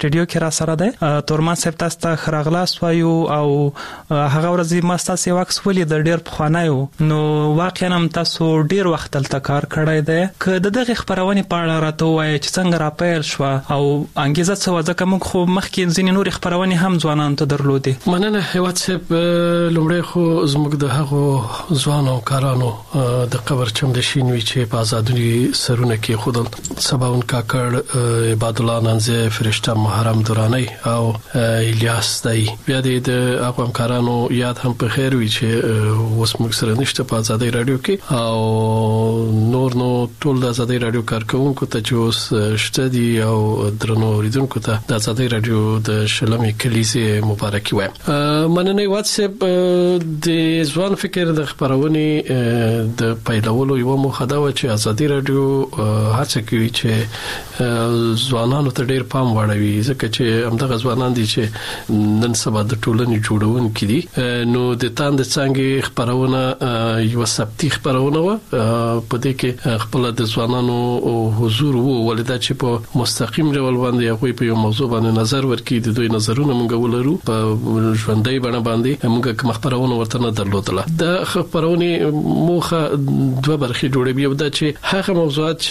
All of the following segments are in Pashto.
سټډیو کې را سره ده. تورمان صاحب تاسو ته خراغلاس وایو او هغه ورځ ما تاسو واکس ولې د ډیر پخوانایو نو واقعا هم تاسو ډیر وخت تل کار کړی دی. که د دغه خبرونه په اړه راته وایي چې څنګه را پیل شو او انګیزه څه و ځکه موږ خو مخکې ځینې نور خبرونه هم ځوانان ته درلودې. مننه هیواد صاحب. لومړی خو زموږ د هغو ځوانو کارانو د قبر چم د شینوي چې په آزادۍ سرونه کې خودل سباون کاکړ، عباد الله نانزه، فرشته محرم دورانی او الیاس دای. بیا د هغه همکارانو یاد هم په خیر وي چې اوس موږ سره نشته په آزادۍ رادیو کې، او نور نو ټول د آزادۍ رادیو کارکونکو ته چې اوس شته دي او درنو اوریدونکو ته د آزادۍ رادیو د شلمې کلیزې مبارکي وایم. مننه واتساپ. د ځوان فکر د خبرونه د پیلولو یو مخه دا و چې آزادۍ رادیو هڅه کوي چې ځوانانو ته ډیر پام وړوي، ځکه چې همدغه ځوانان دي چې نن سبا د ټولنې جوړونکي دي. نو د تاند څنګه خبرونه یو سبتي خبرونه و په دې کې خپل د ځوانانو حضور وو، ولدا چې په مستقیم ډول باندې هغه په یو موضوع باندې نظر ورکړي. د دوی نظرونه موږ ولرو په ژوندۍ باندې موږ کوم خبرونه ورته نه درلودله. د خبرونه موخه دوه برخې جوړوي. یو دا چې هغه موضوعات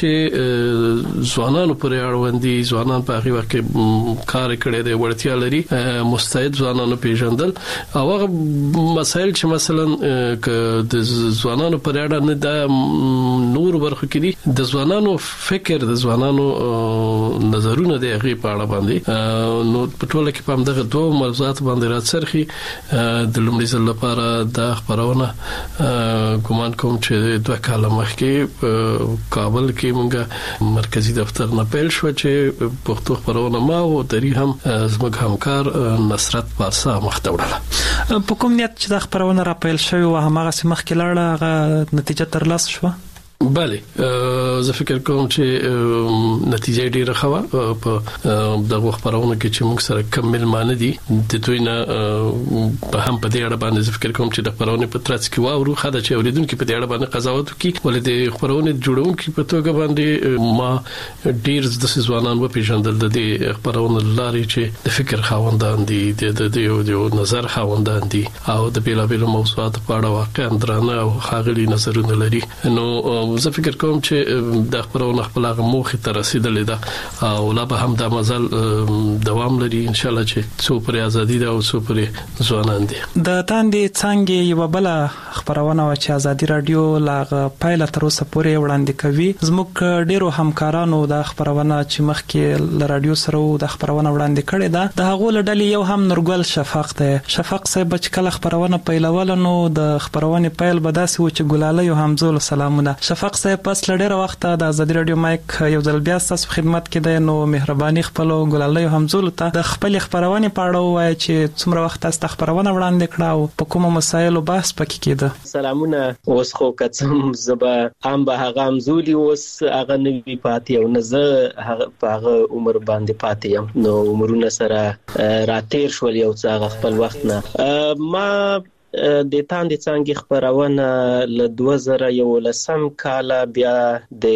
چې ځوانانو پرې اړوند دي، ځوانان په هغه وخت کې کار کړي دي، ورتیا لري، مستعد ځوانانو پیژندل، او هغه مسایل چې مثلا ک د ځوانانو پرې اړه نه د نور برخو کې دي، د ځوانانو فکر، د ځوانانو نظرونه د هغه په اړه باندې نو په ټوله کې په دغه دوه موضوعات باندې راڅرخي. د لومړي ځل لپاره د خبرونه ګومان کوم چې 2 کال مخکې په کابل کې موږ مرکزی دفتر نه پیل شو چې پښتو خبرونه ما او دري هم زموږ همکار نصرت پارسا مختوړه. په کوم نیت چې د خبرونه را پیل شوی او هغه سمخ کې لاړه نتیجه ترلاسه شو؟ بله، زه فکر کوم چې نتیجه ډیره ښه په دغه خبرونه کې چې موږ سره کمل معنی دي د دوی نه په هم په دې اړه باندې زه فکر کوم چې د خبرونه په ترڅ کې واورو خاطر چې اوریدونکو په دې اړه باندې قضاوت وکړي. ولې د خبرونه جوړونکو په توګه باندې ما ډیر د ځوانان په پیژندل د دې خبرونه لاري چې د فکر خاوندان دي، د نظر خاوندان دي او د بیلابیلو موضوعات په اړه واقعا درانه او ښاغلي نظرونه لري. نو زه فکر کوم چې د خبرونه خپل هغه موخه ته رسیدلې ده او لا به هم د مزل دوام لري ان شاء الله چې څو پر ازادي ده او څو پر ځوانان دي. د تاندې څنګه یو بل خبرونه او چې آزادي رادیو لاغه پایله تر اوسه پورې وړاندې کوي. زموږ ډیرو همکارانو د خبرونه چې مخکې ل رادیو سره د خبرونه وړاندې کړي ده، د هغه لړلې یو هم نورګل شفاق ده. شفاق صاحب چې کله خبرونه پیلول نو د خبرونه پیل بداسي و چې ګلاله یو حمزه سلامونه. شفاق صاحب پس لډیر وخت د آزادي رادیو مایک یو ځل بیا تاسو خدمت کې ده، نو مهرباني خپل ګلاله یو حمزه ته د خپل خبرونه پاړو وای چې څومره وخت تاسو خبرونه وړاندې کړه او په کومه مسایلو بحث پکې کېده. سلامونه. اوس خو کڅم زبا ام به هغه امزولي اوس هغه نوی پاتې او نزه هغه عمر باندې پاتې یم، نو عمرونه سره راتیر شول یو څه خپل وخت نه. ما د تاندې څنګه خبرونه ل 2011 کال بیا د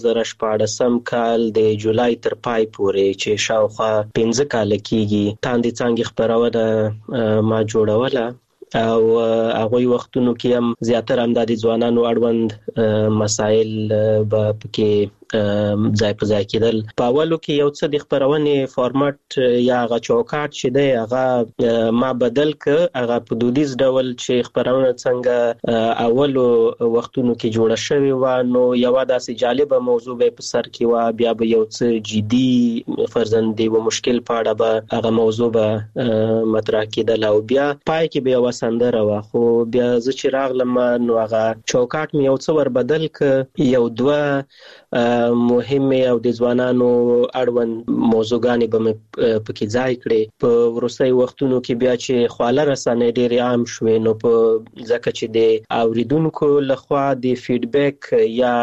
2014 کال د جولای تر پای پورې چې شاوخوا 15 کال کېږي تاندې څنګه خبرونه ما جوړوله او هغه وختونو کې هم زیاتره هم د ځوانانو اړوند مسائل به پکې ځای په ځای کېدل. په اولو کې یو څه د خبرونه فارمټ یا هغه چوکاټ چې دی هغه ما بدل ک هغه په دودیز ډول چې خبرونه څنګه اولو وختونو کې جوړه شوی و، نو یو داسې جالبه موضوع به په سر کې و، بیا به یو څه جدي فرزندي و مشکل پاړه به هغه موضوع به مطرح کېدل او بیا پای کې به یو سندره و. خو بیا زه چې راغلم نو هغه چوکاټ مې یو څه ور بدل ک، یو دوه مهمه او د ځوانانو اړوند موضوعګانې به پکې ځای کړې. په ورسې وختونو کې بیا چې خواله رسنۍ ډېر عام شوې، نو په ځکه چې د اوریدونکو لخوا د فیډبیک یا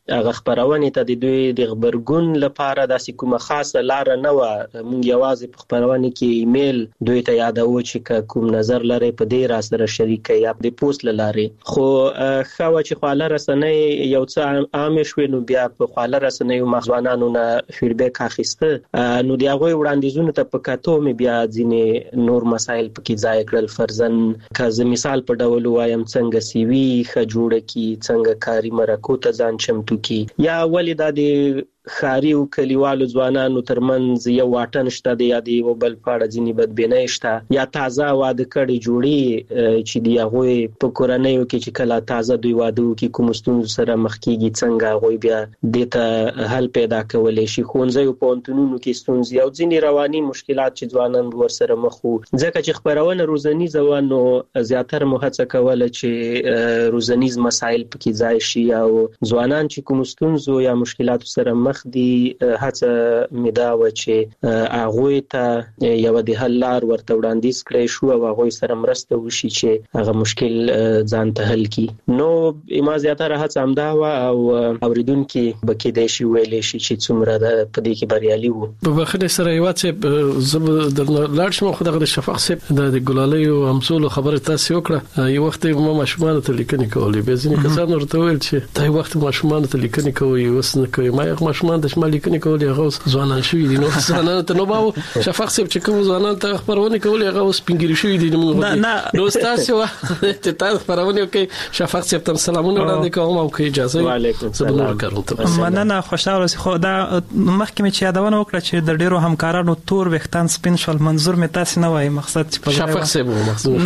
هغه خبرونه ته د دوی د خبرګون لپاره د کومه خاصه لار نه و. مونږ یوازې په خبرونه کې ایمیل دوی ته یادو چې کوم نظر لري په دې را سره شریک یا د پوسټ لاره. خو خو چې خواله رسنۍ یو څه عام شوي نو بیا په خواله رسنۍ مخزوانانو نه فیډبیک اخیسته نو دی هغه وړاندیزونه ته په کاتو مې بیا ځینې نور مسایل پکې ځای کړل. فرضاً که مثال په ډول وایم څنګه سی وی ښه جوړه کی, څنګه کاري مرکو ته ځان چمتو کی, یا ولې دا د خاري او کلیوالو ځوانانو ترمنځ یو واټن شته دی یا د یو بل په اړه ځینې بدبینۍ شته یا تازه واده کړي جوړي چې دی هغه په کورنیو کې چې کله تازه دوی واده کوي کوم ستونزو سره مخ کیږي څنګه هغه بیا دته حل پیدا کولای شي. خونځي په انټونونو کې ستونزې او ځینې رواني مشکلات چې ځوانان ورسره مخ وو ځکه چې خبرونه روزنی ځوانو زیاتره مهڅه کوله چې روزنیز مسایل پکې ځای شي او ځوانان چې کوم ستونزو یا مشکلات سره دی هڅه مدا و چې هغه ته یو د حل لار ورته وړاندیز کړی شو او هغه سره مرسته وشي چې هغه مشکل ځان ته حل کړي. نو ما زیاتره هڅه امدا و او اوریدونکو بکې د شي ویلې شي چې څومره د پدې کې بریالي وو. په بخښنه سره یو څه زب د لاړ شم خو د شفاق سپ د ګلالي او همسولو خبره تاسو وکړه. یو وخت ما ماشومان ته لیکنې کولې به ځینې کسان ورته ویل چې دا وخت ماشومان ته لیکنې کوي وسنه کوي. ما یو ماشومان د شمالي کني کولې هغه ځوانان شوی دي نو ځوانان ته نو باو شفاق سپ چې کوم ځوانان ته خبرونه کولې هغه اوس پنګری شوی دي نو تاسو ته تاسو خبرونه کوي. شفاق سپ تم سلامونه وړاندې کوم او کې اجازه وعلیکم السلام. مننه خوشاله خو دا مخکې چې یادونه وکړه چې د ډیرو همکارانو تور وختان سپین شول منظور می تاسو نه وای مقصد چې شفاق سپ مقصود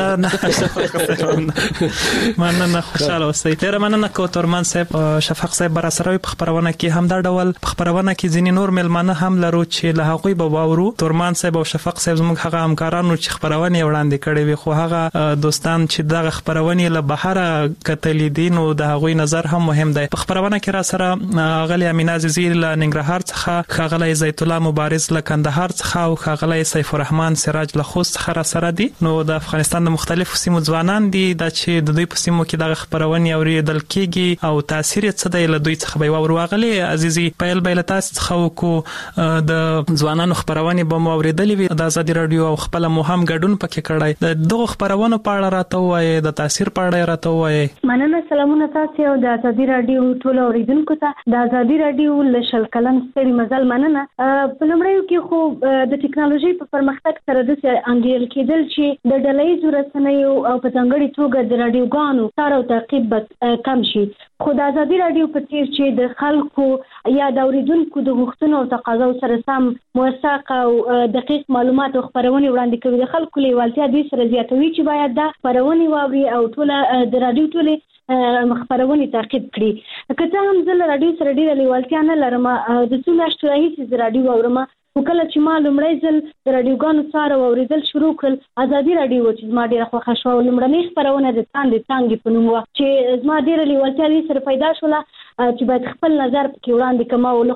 نه مننه خوشاله اوسئ. تر مننه کو تورمان سپ شفاق سپ بر سره په خبرونه کې هم دا ډول خبرونه کې ځینې نور ملمانه هم لرو چې له هغوی به واورو. تورمان صاحب او شفاق صاحب زموږ هغه همکارانو چې خبرونه وړاندې کړې وي خو هغه دوستان چې دغه خبرونه له بهر کتلې دي نو د هغوی نظر هم مهم دی. په خبرونه کې را سره غلي امین عزیزی له ننګرهار څخه, خغلی زیت الله مبارز له کندهار څخه او خغلی سیف الرحمن سراج له خوست څخه را سره دي. نو د افغانستان د مختلفو سیمو ځوانان دي د چې د دوی په سیمو کې دغه خبرونه اوریدل کیږي او تاثیر څه دی له دوی څخه به واورو. غلي عزیزی پیل بیل تاسو څخه کو د ځوانانو خبرونه به مو اوریدلې وي د آزادي رادیو او خپل مهم ګډون پکې کړای. د دغه خبرونه په اړه راته وایي د تاثیر په اړه راته وایي. مننه سلامونه تاسو او د آزادي رادیو ټول اوریدونکو ته. د آزادي رادیو لشل کلن ستړي مزل مننه. په لمړیو کې خو د ټکنالوژي په پرمختګ سره د انګیل کېدل چې د ډلهیزو رسنیو او په ځانګړي توګه د رادیوګانو سره تعقیب کم شي. خو د آزادي رادیو په تیر چې د خلکو یا د اوریدونکو د غوښتنو او تقاضاو سره سم موثق او دقیق معلومات او خبرونه وړاندې کوي د خلکو لیوالتیا دوی سره زیاتوي چې باید دا خبرونه واوري او ټول د رادیو ټول خبرونه تعقیب کړي. که څه هم زه رادیو سره ډیره لیوالتیا نه لرم د څو میاشتو راهیسې د رادیو اورم خو کله چې ما لومړی ځل د رادیوګانو سره اوریدل شروع کړل آزادي رادیو چې زما ډیره خوښه شوه. لومړنۍ خبرونه د څانګې په نوم وه چې زما ډیره لیوالتیا دې سره پیدا شوله چې باید خپل نظر پکې وړاندې کړم او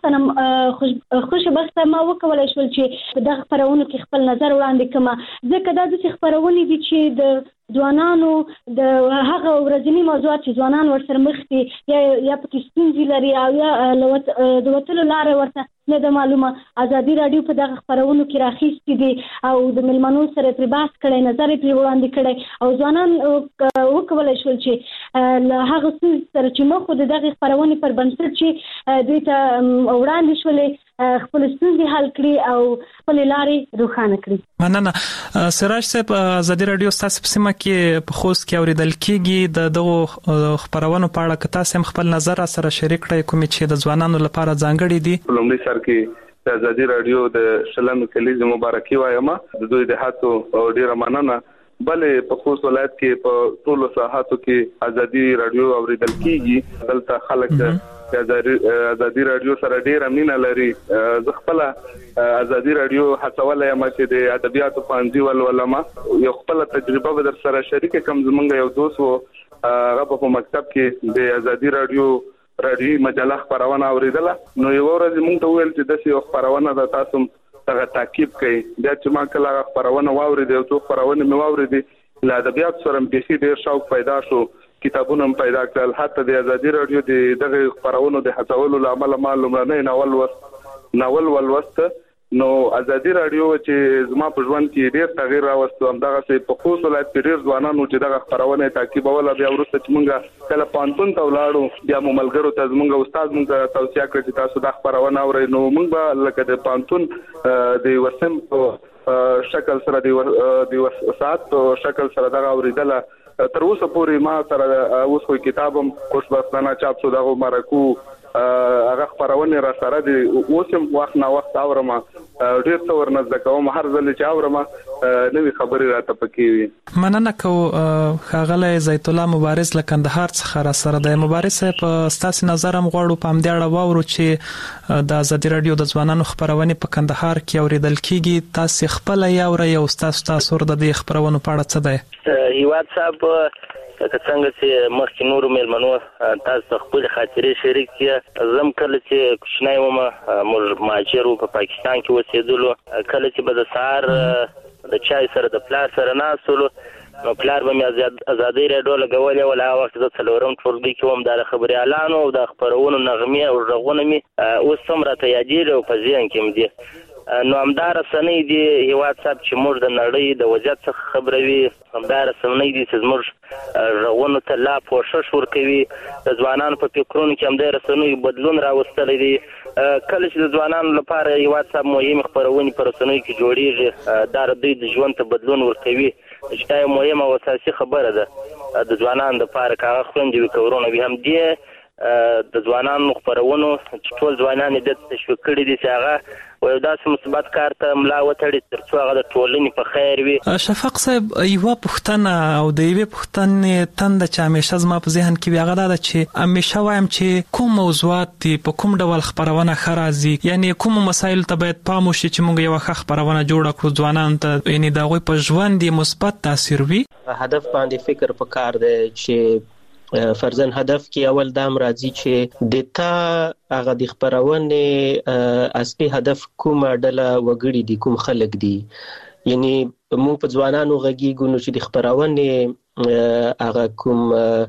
له خوشبخته ما وکولای شول چې په دغه خبرونو کې خپل نظر وړاندې کړم ځکه دا د خبرونې دي چې د ځوانانو د هغه ورځنی موضوعات چې ځوانان ورسره مخ دي یا پکې ستونزې لري او یا د وتلو لارې ورته نه د معلومه. آزادي رادیو په دغه خبرونو کې راخیستې دي او د ملمنو سره تر بحث کړی نظر یې وړاندې کړی او ځوانان وکولای شول چې له هغه څه سره چې مخ د دغه خبرونې پر بنسټ چې دوی ته وړاندې شولې خپل ستونزې حل کړي او خپل لارې روښانه کړي. مننه. سراج صاحب آزادي رادیو تاسو په سیمه کې په خوست کې اوریدل کیږي د دغه خبرونو په اړه که تاسو خپل نظر سره شریک کړئ کوم چې د ځوانانو لپاره ځانګړي دي. لومړی سر کې د آزادي رادیو د شلم کلیز مبارکي وایم د دوی د هاتو ډیره مننه. بلې په خوست ولایت کې په ټولو ساحاتو کې آزادي رادیو اوریدل کیږي. دلته خلک آزادي رادیو سره ډیر مینه لري. زه خپل آزادي رادیو هڅولای یم چې د ادبیاتو پانځي ولولما یو خپل تجربه به در سره شریک کوم. زمونږ یو دوست وو هغه په مکتب کې د آزادي رادیو مجله خبرونه اوریدله نو یو ورځ موږ ته ویل چې د یو خبرونه د تاسو څنګه تعقیب کړئ. بیا چې ما کله خبرونه واوریدل او څو خبرونه مې واوریدل له ادبیات سره به ډیر شوق پیدا شو کتابونه پیدا کړل. حتی د ازادي رادیو دغه خبرونو د هڅولو لامل ما لومړنی ناول ولوست. نو ازادي رادیو چې زما په ژوند کې ډېر تغییر راوستو. همدغه چې په خوست ولایت کې ډېر ځوانانو چې دغه خبرونه تعقیبول، بیا وروسته چې موږ کله پانتون ته ولاړو بیا مو ملګرو ته زموږ استاد موږ توصیه کړې چې تاسو د خبرونه اورئ. نو موږ به لکه د پانتون د وسم شکل سره د وسات شکل سره دغه اوریدل تر اوسه پورې ما سره اوس خو کتابم خوشبختانه چاپ شو دغه مرکو هغه خبرونه را سره دي. اوسم وخت نه وخت اورم ډیر څو ورنځ کوم هر ځل چې اورم نوې خبرې راته پکې وي. مننه کوم خاغله زیت الله مبارز له کندهار څخه را سره د مبارز په ستاسو نظر هم غواړو په همدې اړه واورو چې د ازادي رادیو د ځوانانو خبرونه په کندهار کې اوریدل کیږي. تاسو خپل یو تاسو د دې خبرونو په اړه څه ده؟ هیواد صاحب که څنګه چې مخکې نورو مېلمنو تاسو خپل خاطرې شریک کړئ. زم کله چې کوچنی وم مهاجر په پاکستان کې اوسېدلو، کله چې به د سهار د چای سره د پلار سره ناستلو نو پلار به مې ازادي رادیو لګولې ولا وخت د څلورم ټولګي کې وم د خبري اعلان او د خبرونو نغمه او رغونه مې اوس هم راته یادېږي او په ذهن کې مې دي. نو همدار سنې دي هیواد صاحب چې موږ د نړۍ د وضعیت څخه خبروي، همدار سنې دي چې موږ رغونه ته لا پوښښ ورکوي. د ځوانانو په فکرونو کې همدار سنې بدلون راوستل دي. کله چې د ځوانانو لپاره هیواد صاحب مهمه خبرونه پر سنې کې جوړیږي دا د دوی د ژوند ته بدلون ورکوي چې دا یو مهمه او اساسي خبره ده د ځوانانو لپاره. کاغه خوندې وکورونه به هم دي د ځوانانو خبرونو چې ټول ځوانان د تشویق کړي دي چې هغه او داسې مثبت کار ته ملا وتړي ترڅو هغه د ټولنې په خیر وي. شفق صاحب یو پوښتنه او د یوې پوښتنې تند چې همیشه زما په ذهن کې وي هغه دا چې همیشه وایم چې کوم موضوعات دي په کوم ډول خبرونه خرازي، یعنی کوم مسایل ته باید پام وشي چې موږ یو ښه خبرونه جوړ کړو ځوانانو ته، یعنی دا غوي په ژوند مثبت تاثیر وي. هدف باندې فکر پکار دی چې فرزن هدف کې اول دام راځي چې د تا هغه د خبرونه اصلي هدف کومه ډله وګړي دي، کوم خلک دي. یعنی مو په ځوانانو غږیږو نو چې د خبرونه هغه کوم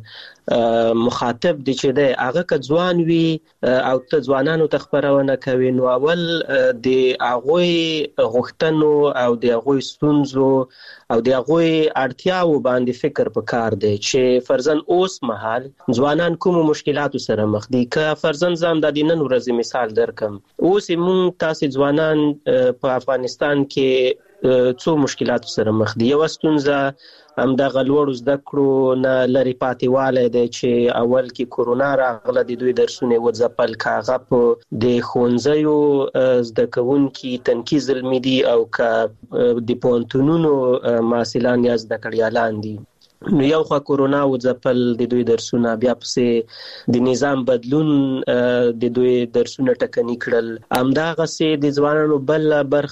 مخاطب دي چې دی هغه که ځوان وي او ته ځوانانو ته خبرونه کوي نو اول د هغوی غوښتنو او د هغوی ستونزو او د هغوی اړتیاو باندې فکر پکار دی چې فرضاً اوس مهال ځوانان کوم مشکلاتو سره مخ دي. که فرضاً زم د نن ورځې مثال درکم، اوس موږ تاسو ځوانان په افغانستان کې څو مشکلاتو سره مخ دي. یو ستونزه همدغه لوړ زده کړو نه لري پاتېوالی دی چې اول کې کورونا راغله د دوی درسونه وځپل، کاغه په د ښوونځیو زده کوونکي تنکي ظلمي دي او که د پوهنتونونو محصلان یا زده کړیالان دي. نو یو خوا کورونا وځپل د دوی درسونه، بیا پسې د نظام بدلون د دوی درسونه ټکني کړل. همدغسې د ځوانانو بل برخه